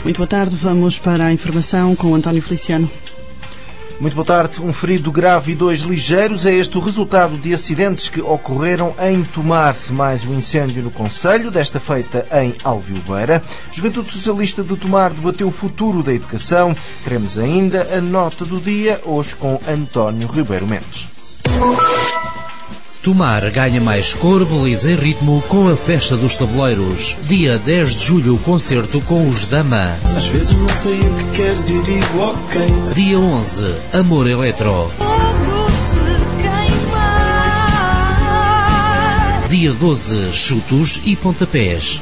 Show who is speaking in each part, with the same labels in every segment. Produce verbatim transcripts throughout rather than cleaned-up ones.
Speaker 1: Muito boa tarde, vamos para a informação com António Feliciano.
Speaker 2: Muito boa tarde. Um ferido grave e dois ligeiros. É este o resultado de acidentes que ocorreram em Tomar. Mais um incêndio no concelho, desta feita em Alviobeira. Juventude Socialista de Tomar debateu o futuro da educação. Teremos ainda a nota do dia, hoje com António Ribeiro Mendes.
Speaker 3: Tomar ganha mais cor, beleza e ritmo com a Festa dos Tabuleiros. Dia dez de julho, concerto com os Dama.
Speaker 4: Às vezes não sei o que queres e digo ok.
Speaker 3: Dia onze, Amor Eletro. Dia doze, Chutos e Pontapés.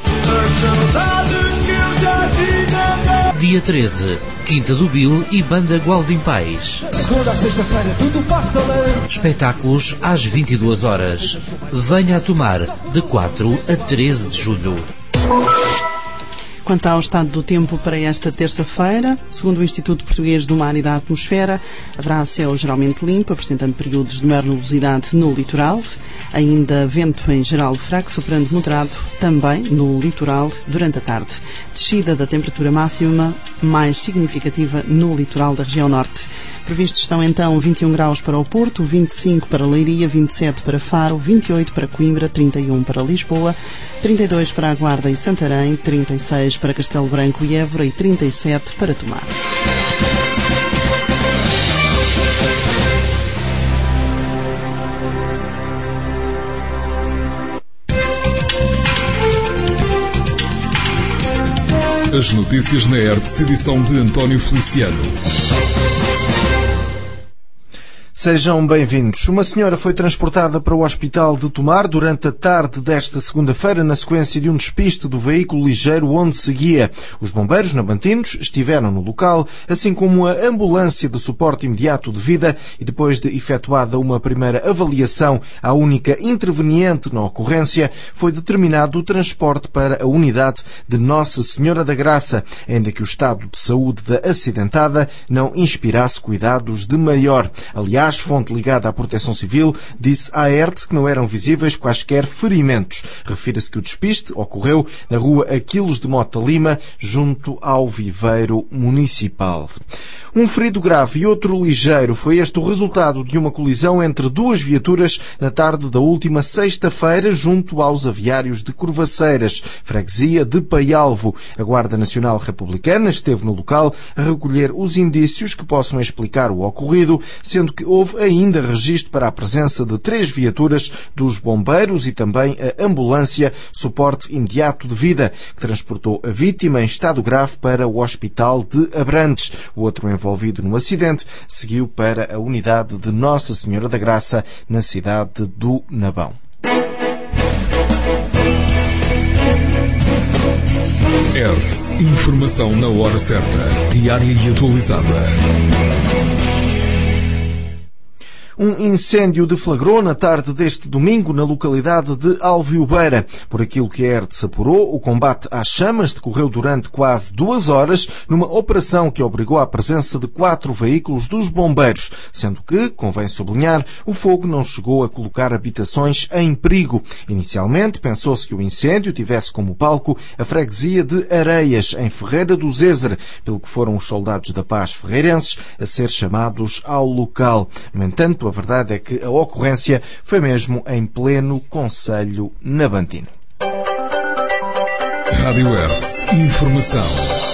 Speaker 3: Dia treze, Quinta do Bil e Banda Gualdim Pais.
Speaker 4: Segunda a sexta-feira tudo passa lento.
Speaker 3: Espetáculos às vinte e duas horas. Venha a Tomar, de quatro a treze de julho.
Speaker 1: Quanto ao estado do tempo para esta terça-feira, segundo o Instituto Português do Mar e da Atmosfera, haverá céu geralmente limpo, apresentando períodos de maior nubosidade no litoral, ainda vento em geral fraco, soprando moderado também no litoral durante a tarde. Descida da temperatura máxima mais significativa no litoral da região norte. Previstos estão então vinte e um graus para o Porto, vinte e cinco para Leiria, vinte e sete para Faro, vinte e oito para Coimbra, trinta e um para Lisboa, trinta e dois para a Guarda e Santarém, trinta e seis para Castelo Branco e Évora e trinta e sete para Tomar.
Speaker 5: As notícias na R T S, edição de António Feliciano.
Speaker 2: Sejam bem-vindos. Uma senhora foi transportada para o Hospital de Tomar durante a tarde desta segunda-feira na sequência de um despiste do veículo ligeiro onde seguia. Os bombeiros nabantinos estiveram no local, assim como a ambulância de suporte imediato de vida, e depois de efetuada uma primeira avaliação à única interveniente na ocorrência, foi determinado o transporte para a unidade de Nossa Senhora da Graça, ainda que o estado de saúde da acidentada não inspirasse cuidados de maior. Aliás, fonte ligada à Proteção Civil disse à R T S que não eram visíveis quaisquer ferimentos. Refira-se que o despiste ocorreu na rua Aquiles de Mota Lima, junto ao viveiro municipal. Um ferido grave e outro ligeiro. Foi este o resultado de uma colisão entre duas viaturas na tarde da última sexta-feira, junto aos aviários de Corvaceiras, freguesia de Paialvo. A Guarda Nacional Republicana esteve no local a recolher os indícios que possam explicar o ocorrido, sendo que houve ainda registro para a presença de três viaturas dos bombeiros e também a ambulância suporte imediato de vida, que transportou a vítima em estado grave para o Hospital de Abrantes. O outro envolvido no acidente seguiu para a unidade de Nossa Senhora da Graça, na cidade do Nabão.
Speaker 5: R T S, informação na hora certa, diária e atualizada.
Speaker 2: Um incêndio deflagrou na tarde deste domingo na localidade de Alviobeira. Por aquilo que a R T S apurou, o combate às chamas decorreu durante quase duas horas numa operação que obrigou à presença de quatro veículos dos bombeiros, sendo que, convém sublinhar, o fogo não chegou a colocar habitações em perigo. Inicialmente, pensou-se que o incêndio tivesse como palco a freguesia de Areias, em Ferreira do Zézer, pelo que foram os soldados da paz ferreirenses a ser chamados ao local. No entanto, a verdade é que a ocorrência foi mesmo em pleno concelho nabantino.
Speaker 5: Rádio R T S, informação.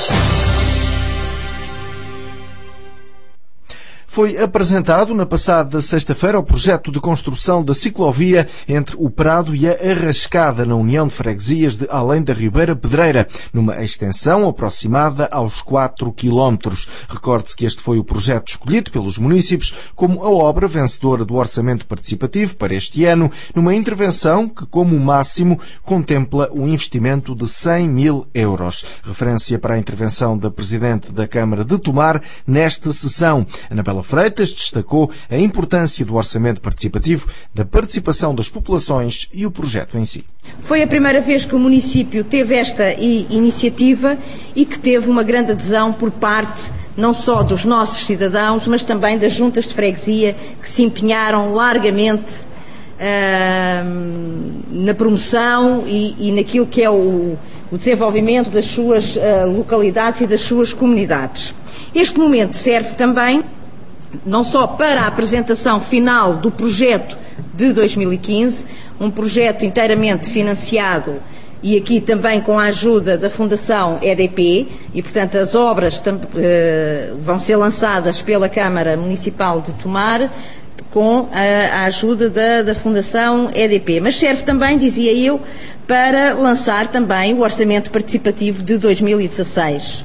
Speaker 2: Foi apresentado na passada sexta-feira o projeto de construção da ciclovia entre o Prado e a Arrascada, na União de Freguesias de Além da Ribeira Pedreira, numa extensão aproximada aos quatro quilómetros. Recorde-se que este foi o projeto escolhido pelos munícipes como a obra vencedora do orçamento participativo para este ano, numa intervenção que, como máximo, contempla um investimento de cem mil euros. Referência para a intervenção da Presidente da Câmara de Tomar nesta sessão. Anabela Freitas destacou a importância do orçamento participativo, da participação das populações e o projeto em si.
Speaker 6: Foi a primeira vez que o município teve esta iniciativa e que teve uma grande adesão por parte não só dos nossos cidadãos, mas também das juntas de freguesia, que se empenharam largamente uh, na promoção e, e naquilo que é o, o desenvolvimento das suas uh, localidades e das suas comunidades. Este momento serve também não só para a apresentação final do projeto de dois mil e quinze, um projeto inteiramente financiado e aqui também com a ajuda da Fundação E D P, e portanto as obras tam, uh, vão ser lançadas pela Câmara Municipal de Tomar com a, a ajuda da, da Fundação E D P. Mas serve também, dizia eu, para lançar também o Orçamento Participativo de dois mil e dezasseis.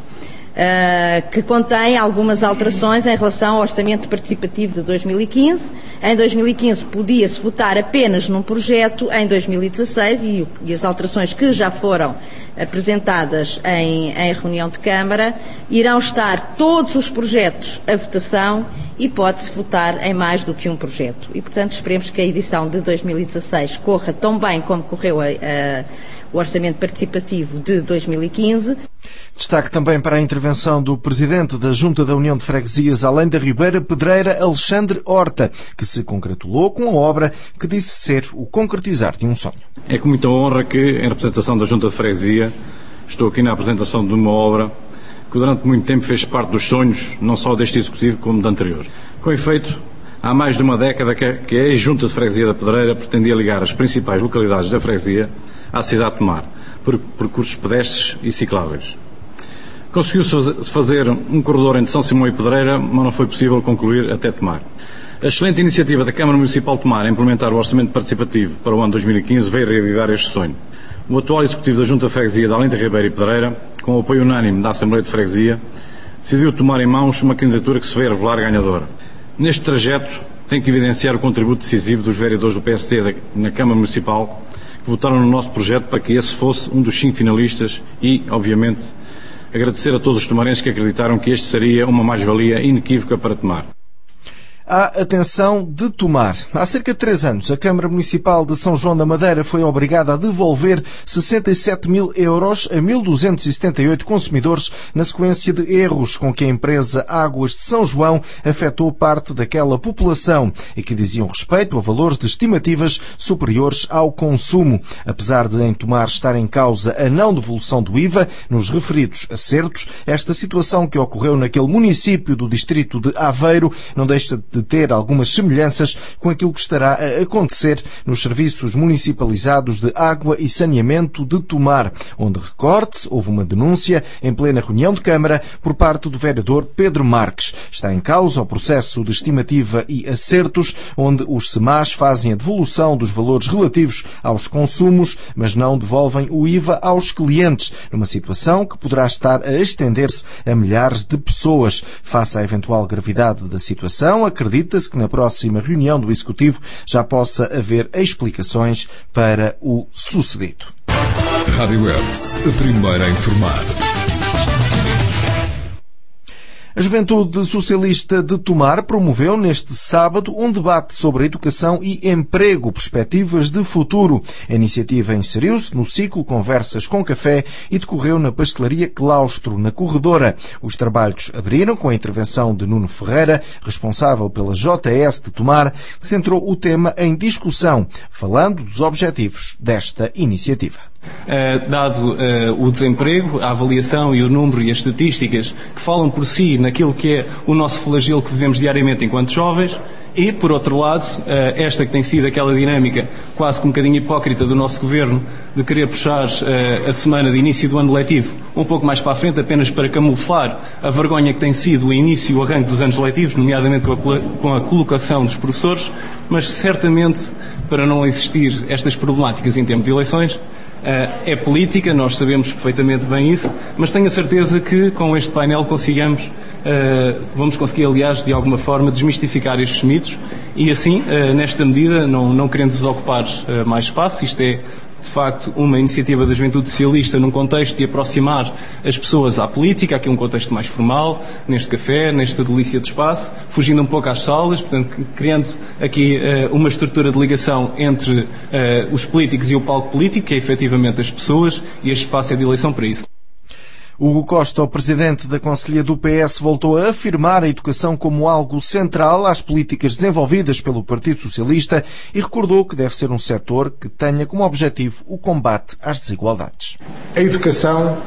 Speaker 6: Uh, que contém algumas alterações em relação ao Orçamento Participativo de dois mil e quinze. Em dois mil e quinze podia-se votar apenas num projeto, em dois mil e dezasseis, e, e as alterações que já foram apresentadas em, em reunião de Câmara, irão estar todos os projetos a votação e pode-se votar em mais do que um projeto. E, portanto, esperemos que a edição de dois mil e dezasseis corra tão bem como correu a, a, o Orçamento Participativo de dois mil e quinze.
Speaker 2: Destaque também para a intervenção do Presidente da Junta da União de Freguesias Além da Ribeira, Pedreira, Alexandre Horta, que se congratulou com a obra que disse ser o concretizar de um sonho.
Speaker 7: É com muita honra que, em representação da Junta de Freguesia, estou aqui na apresentação de uma obra que durante muito tempo fez parte dos sonhos, não só deste Executivo como de anteriores. Com efeito, há mais de uma década que a Junta de Freguesia da Pedreira pretendia ligar as principais localidades da freguesia à cidade de Tomar, por percursos pedestres e cicláveis. Conseguiu-se fazer um corredor entre São Simão e Pedreira, mas não foi possível concluir até Tomar. A excelente iniciativa da Câmara Municipal de Tomar em implementar o Orçamento Participativo para o ano dois mil e quinze veio reavivar este sonho. O atual Executivo da Junta de Freguesia de Além da Ribeira e Pedreira, com o apoio unânime da Assembleia de Freguesia, decidiu tomar em mãos uma candidatura que se veio revelar ganhadora. Neste trajeto, tenho que evidenciar o contributo decisivo dos vereadores do P S D na Câmara Municipal, que votaram no nosso projeto para que esse fosse um dos cinco finalistas e, obviamente, agradecer a todos os tomarenses que acreditaram que este seria uma mais-valia inequívoca para Tomar.
Speaker 2: À atenção de Tomar. Há cerca de três anos, a Câmara Municipal de São João da Madeira foi obrigada a devolver sessenta e sete mil euros a mil duzentos e setenta e oito consumidores na sequência de erros com que a empresa Águas de São João afetou parte daquela população e que diziam respeito a valores de estimativas superiores ao consumo. Apesar de em Tomar estar em causa a não devolução do I V A nos referidos acertos, esta situação que ocorreu naquele município do distrito de Aveiro não deixa de de ter algumas semelhanças com aquilo que estará a acontecer nos serviços municipalizados de água e saneamento de Tomar, onde, recorde-se, houve uma denúncia em plena reunião de Câmara por parte do vereador Pedro Marques. Está em causa o processo de estimativa e acertos, onde os SEMAS fazem a devolução dos valores relativos aos consumos, mas não devolvem o I V A aos clientes, numa situação que poderá estar a estender-se a milhares de pessoas. Face à eventual gravidade da situação, acredita-se que na próxima reunião do Executivo já possa haver explicações para o sucedido.
Speaker 5: Rádio Hertz, a primeira a informar.
Speaker 2: A Juventude Socialista de Tomar promoveu neste sábado um debate sobre educação e emprego, perspectivas de futuro. A iniciativa inseriu-se no ciclo Conversas com Café e decorreu na pastelaria Claustro, na Corredora. Os trabalhos abriram com a intervenção de Nuno Ferreira, responsável pela J S de Tomar, que centrou o tema em discussão, falando dos objetivos desta iniciativa.
Speaker 8: Uh, dado uh, o desemprego, a avaliação e o número e as estatísticas que falam por si naquilo que é o nosso flagelo que vivemos diariamente enquanto jovens, e, por outro lado, uh, esta que tem sido aquela dinâmica quase que um bocadinho hipócrita do nosso Governo de querer puxar uh, a semana de início do ano letivo um pouco mais para a frente apenas para camuflar a vergonha que tem sido o início e o arranque dos anos letivos, nomeadamente com a, com a colocação dos professores, mas certamente para não existir estas problemáticas em tempo de eleições. Uh, é política, nós sabemos perfeitamente bem isso, mas tenho a certeza que com este painel consigamos, uh, vamos conseguir, aliás, de alguma forma, desmistificar estes mitos e assim, uh, nesta medida, não, não querendo desocupar uh, mais espaço, isto é, de facto, uma iniciativa da Juventude Socialista num contexto de aproximar as pessoas à política, aqui um contexto mais formal, neste café, nesta delícia de espaço, fugindo um pouco às salas, portanto, criando aqui uh, uma estrutura de ligação entre uh, os políticos e o palco político, que é efetivamente as pessoas, e este espaço é de eleição para isso.
Speaker 2: Hugo Costa, o presidente da Conselhia do P S, voltou a afirmar a educação como algo central às políticas desenvolvidas pelo Partido Socialista e recordou que deve ser um setor que tenha como objetivo o combate às desigualdades.
Speaker 9: A educação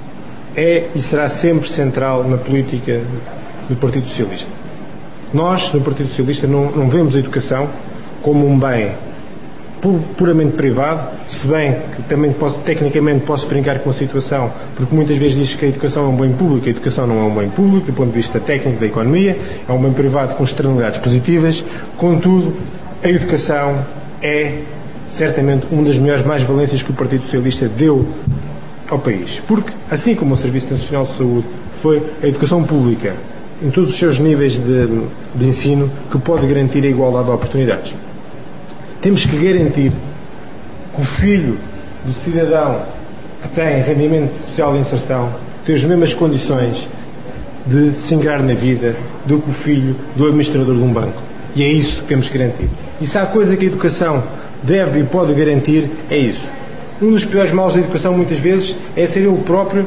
Speaker 9: é e será sempre central na política do Partido Socialista. Nós, no Partido Socialista, não, não vemos a educação como um bem puramente privado, se bem que também posso, tecnicamente posso brincar com a situação, porque muitas vezes diz que a educação é um bem público. A educação não é um bem público do ponto de vista técnico da economia, é um bem privado com externalidades positivas. Contudo, a educação é certamente uma das melhores mais-valências que o Partido Socialista deu ao país, porque assim como o Serviço Nacional de Saúde foi a educação pública em todos os seus níveis de, de ensino que pode garantir a igualdade de oportunidades. Temos que garantir que o filho do cidadão que tem rendimento social de inserção tem as mesmas condições de se ingrar na vida do que o filho do administrador de um banco. E é isso que temos que garantir. E se há coisa que a educação deve e pode garantir, é isso. Um dos piores males da educação, muitas vezes, é ser ele próprio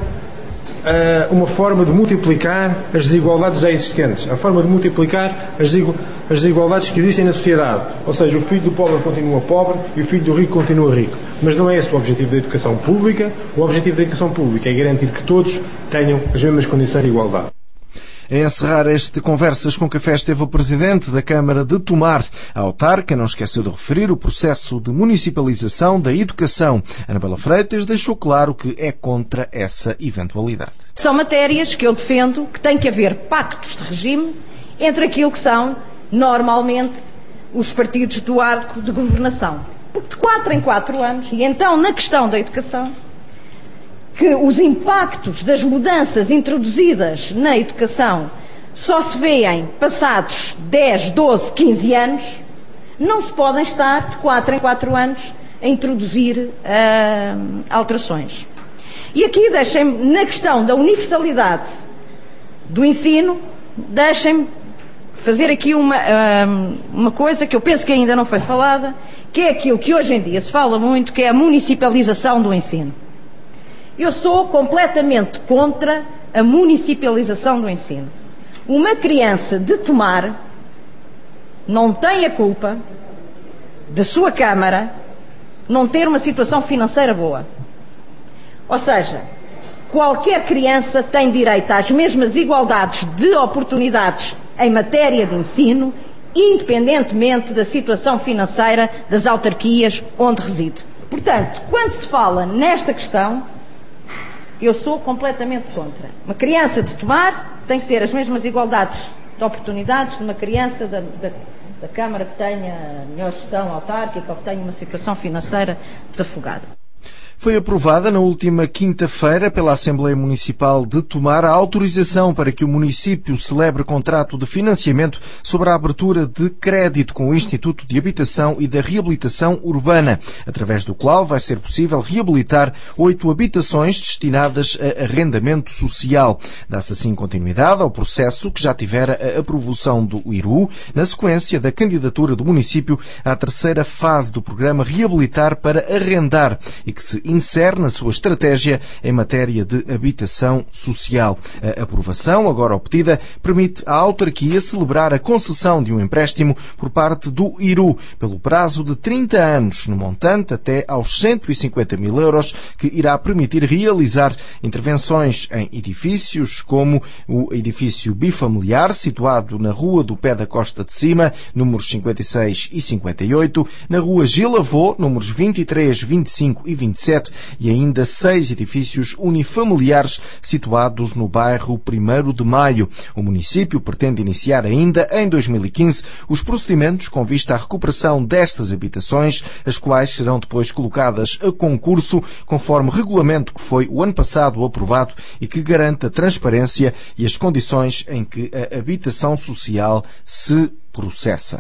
Speaker 9: uh, uma forma de multiplicar as desigualdades já existentes, a forma de multiplicar as, as desigualdades que existem na sociedade. Ou seja, o filho do pobre continua pobre e o filho do rico continua rico. Mas não é esse o objetivo da educação pública. O objetivo da educação pública é garantir que todos tenham as mesmas condições de igualdade.
Speaker 2: A encerrar este Conversas com Café esteve o Presidente da Câmara de Tomar. A autarca não esqueceu de referir o processo de municipalização da educação. Anabela Freitas deixou claro que é contra essa eventualidade.
Speaker 6: São matérias que eu defendo que tem que haver pactos de regime entre aquilo que são, normalmente, os partidos do arco de governação. Porque de quatro em quatro anos, e então na questão da educação, que os impactos das mudanças introduzidas na educação só se veem passados dez, doze, quinze anos, não se podem estar de quatro em quatro anos a introduzir uh, alterações. E aqui deixem-me, na questão da universalidade do ensino, deixem-me fazer aqui uma, uh, uma coisa que eu penso que ainda não foi falada, que é aquilo que hoje em dia se fala muito, que é a municipalização do ensino. Eu sou completamente contra a municipalização do ensino. Uma criança de Tomar não tem a culpa da sua Câmara não ter uma situação financeira boa. Ou seja, qualquer criança tem direito às mesmas igualdades de oportunidades em matéria de ensino, independentemente da situação financeira das autarquias onde reside. Portanto, quando se fala nesta questão, eu sou completamente contra. Uma criança de Tomar tem que ter as mesmas igualdades de oportunidades de uma criança da, da, da Câmara que tenha melhor gestão autárquica ou que tenha uma situação financeira desafogada.
Speaker 2: Foi aprovada na última quinta-feira pela Assembleia Municipal de Tomar a autorização para que o município celebre contrato de financiamento sobre a abertura de crédito com o Instituto de Habitação e da Reabilitação Urbana, através do qual vai ser possível reabilitar oito habitações destinadas a arrendamento social. Dá-se assim continuidade ao processo que já tivera a aprovação do I R U, na sequência da candidatura do município à terceira fase do programa Reabilitar para Arrendar e que se insere na sua estratégia em matéria de habitação social. A aprovação, agora obtida, permite à autarquia celebrar a concessão de um empréstimo por parte do I R U, pelo prazo de trinta anos, no montante até aos cento e cinquenta mil euros, que irá permitir realizar intervenções em edifícios como o edifício bifamiliar, situado na Rua do Pé da Costa de Cima, números cinquenta e seis e cinquenta e oito, na Rua Gil Avô, números vinte e três, vinte e cinco e vinte e sete, e ainda seis edifícios unifamiliares situados no bairro primeiro de Maio. O município pretende iniciar ainda em dois mil e quinze os procedimentos com vista à recuperação destas habitações, as quais serão depois colocadas a concurso conforme regulamento que foi o ano passado aprovado e que garante a transparência e as condições em que a habitação social se processa.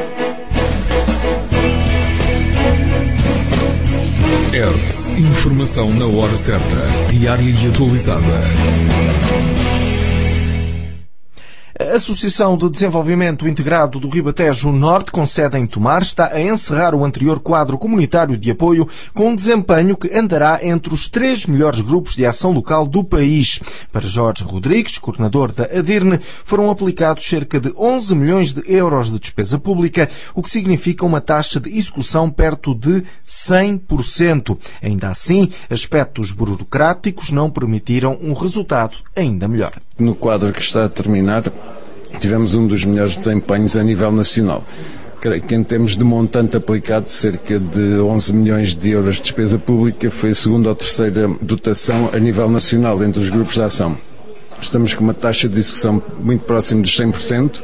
Speaker 5: Hertz. Informação na hora certa, diária e atualizada.
Speaker 2: A Associação de Desenvolvimento Integrado do Ribatejo Norte, com sede em Tomar, está a encerrar o anterior quadro comunitário de apoio com um desempenho que andará entre os três melhores grupos de ação local do país. Para Jorge Rodrigues, coordenador da ADIRNE, foram aplicados cerca de onze milhões de euros de despesa pública, o que significa uma taxa de execução perto de cem por cento. Ainda assim, aspectos burocráticos não permitiram um resultado ainda melhor.
Speaker 10: No quadro que está a terminar, tivemos um dos melhores desempenhos a nível nacional. Creio que em termos de montante aplicado, cerca de onze milhões de euros de despesa pública, foi a segunda ou terceira dotação a nível nacional entre os grupos de ação. Estamos com uma taxa de execução muito próxima dos cem por cento.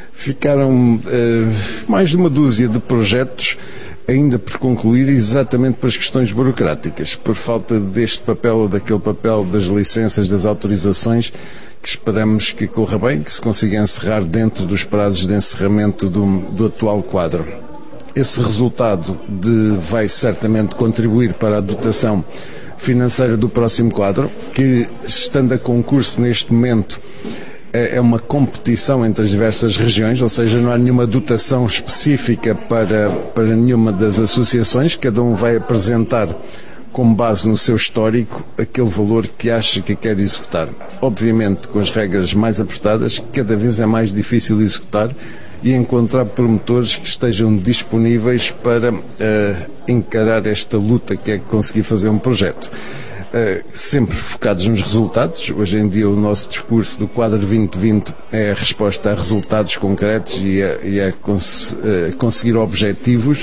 Speaker 10: Ficaram eh, mais de uma dúzia de projetos ainda por concluir, exatamente por as questões burocráticas, por falta deste papel ou daquele papel das licenças, das autorizações, que esperamos que corra bem, que se consiga encerrar dentro dos prazos de encerramento do, do atual quadro. Esse resultado de, vai certamente contribuir para a dotação financeira do próximo quadro, que, estando a concurso neste momento, é uma competição entre as diversas regiões, ou seja, não há nenhuma dotação específica para, para nenhuma das associações, cada um vai apresentar como base no seu histórico aquele valor que acha que quer executar. Obviamente, com as regras mais apertadas, cada vez é mais difícil executar e encontrar promotores que estejam disponíveis para uh, encarar esta luta que é conseguir fazer um projeto. Uh, sempre focados nos resultados. Hoje em dia o nosso discurso do quadro vinte vinte é a resposta a resultados concretos e a, e a cons, uh, conseguir objetivos,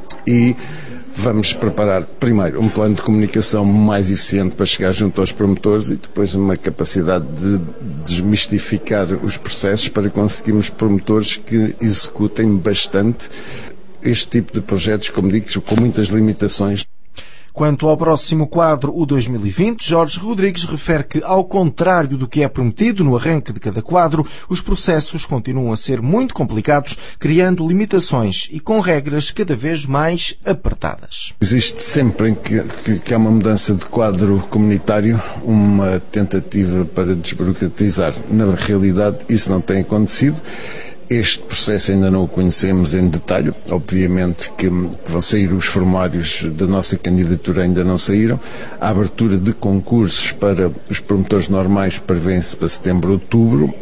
Speaker 10: e vamos preparar primeiro um plano de comunicação mais eficiente para chegar junto aos promotores e depois uma capacidade de desmistificar os processos para conseguirmos promotores que executem bastante este tipo de projetos, como digo, com muitas limitações.
Speaker 2: Quanto ao próximo quadro, o dois mil e vinte, Jorge Rodrigues refere que, ao contrário do que é prometido no arranque de cada quadro, os processos continuam a ser muito complicados, criando limitações e com regras cada vez mais apertadas.
Speaker 10: Existe sempre que, que, que há uma mudança de quadro comunitário, uma tentativa para desburocratizar. Na realidade, isso não tem acontecido. Este processo ainda não o conhecemos em detalhe. Obviamente que vão sair os formulários da nossa candidatura, ainda não saíram. A abertura de concursos para os promotores normais prevê-se para setembro, outubro,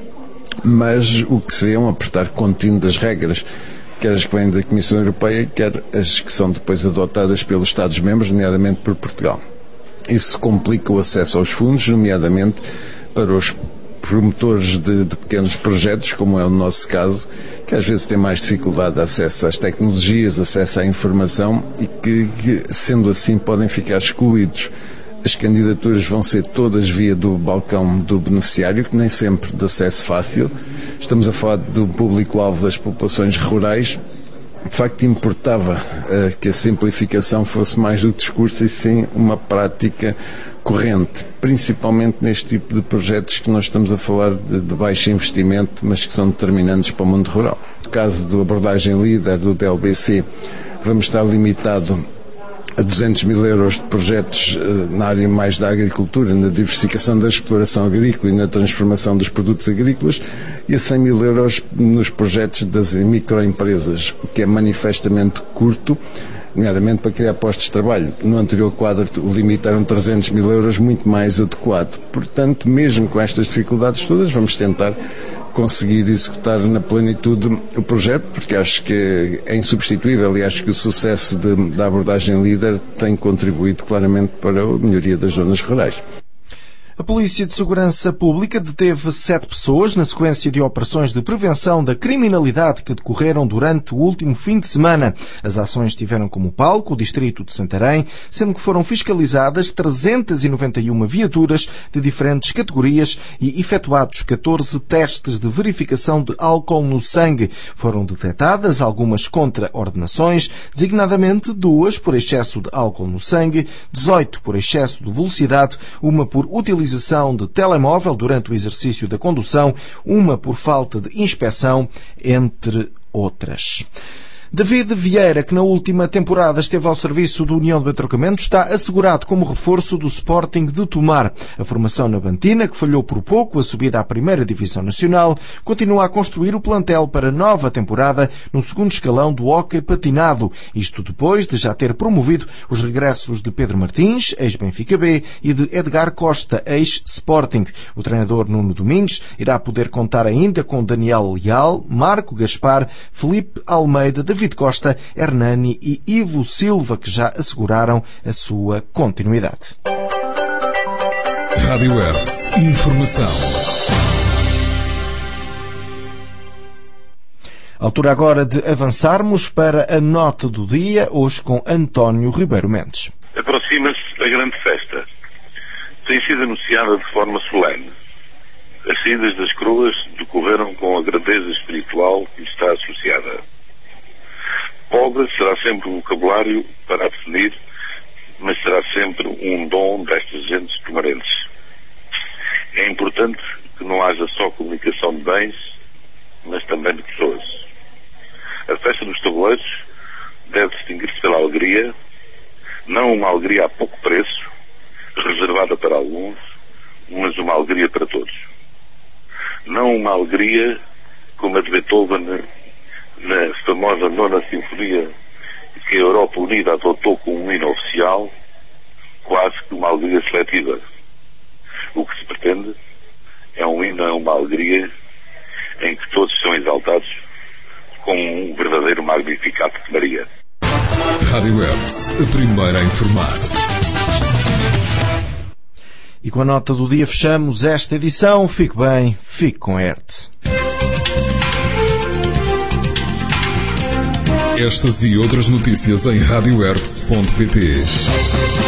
Speaker 10: mas o que se vê é um apertar contínuo das regras, quer as que vêm da Comissão Europeia, quer as que são depois adotadas pelos Estados-membros, nomeadamente por Portugal. Isso complica o acesso aos fundos, nomeadamente para os promotores de, de pequenos projetos, como é o nosso caso, que às vezes têm mais dificuldade de acesso às tecnologias, acesso à informação e que, que, sendo assim, podem ficar excluídos. As candidaturas vão ser todas via do balcão do beneficiário, que nem sempre de acesso fácil. Estamos a falar do público-alvo das populações rurais. De facto, importava uh, que a simplificação fosse mais do discurso e sim uma prática corrente, principalmente neste tipo de projetos que nós estamos a falar de, de baixo investimento, mas que são determinantes para o mundo rural. No caso da abordagem líder do D L B C, vamos estar limitado a duzentos mil euros de projetos uh, na área mais da agricultura, na diversificação da exploração agrícola e na transformação dos produtos agrícolas, e a cem mil euros nos projetos das microempresas, o que é manifestamente curto, nomeadamente para criar postos de trabalho. No anterior quadro limitaram trezentos mil euros, muito mais adequado. Portanto, mesmo com estas dificuldades todas, vamos tentar conseguir executar na plenitude o projeto, porque acho que é insubstituível e acho que o sucesso de, da abordagem líder tem contribuído claramente para a melhoria das zonas rurais.
Speaker 2: A Polícia de Segurança Pública deteve sete pessoas na sequência de operações de prevenção da criminalidade que decorreram durante o último fim de semana. As ações tiveram como palco o distrito de Santarém, sendo que foram fiscalizadas trezentas e noventa e uma viaturas de diferentes categorias e efetuados catorze testes de verificação de álcool no sangue. Foram detectadas algumas contraordenações, designadamente duas por excesso de álcool no sangue, dezoito por excesso de velocidade, uma por utilização de telemóvel durante o exercício da condução, uma por falta de inspeção, entre outras. David Vieira, que na última temporada esteve ao serviço do União do Entrocamento, está assegurado como reforço do Sporting de Tomar. A formação navantina, que falhou por pouco a subida à primeira divisão nacional, continua a construir o plantel para a nova temporada no segundo escalão do hóquei patinado. Isto depois de já ter promovido os regressos de Pedro Martins, ex-Benfica B, e de Edgar Costa, ex-Sporting. O treinador Nuno Domingues irá poder contar ainda com Daniel Leal, Marco Gaspar, Felipe Almeida, David Costa, Hernani e Ivo Silva, que já asseguraram a sua continuidade.
Speaker 5: Rádio Hertz. Informação.
Speaker 2: Altura agora de avançarmos para a nota do dia, hoje com António Ribeiro Mendes.
Speaker 11: Aproxima-se a grande festa. Tem sido anunciada de forma solene. As saídas das coroas decorreram com a grandeza espiritual que lhe está associada. Pobre será sempre um vocabulário para a definir, mas será sempre um dom destas gentes tomarenses. É importante que não haja só comunicação de bens, mas também de pessoas. A festa dos tabuleiros deve distinguir-se pela alegria, não uma alegria a pouco preço, reservada para alguns, mas uma alegria para todos. Não uma alegria como a de Beethoven na, na famosa nona sinfonia que a Europa Unida adotou como um hino oficial, quase que uma alegria seletiva. O que se pretende é um hino, é uma alegria em que todos são exaltados como um verdadeiro Magnificat de Maria.
Speaker 5: Rádio Hertz, a primeira a informar.
Speaker 2: E com a nota do dia fechamos esta edição. Fique bem, fique com Hertz.
Speaker 5: Estas e outras notícias em rádio hertz ponto pt.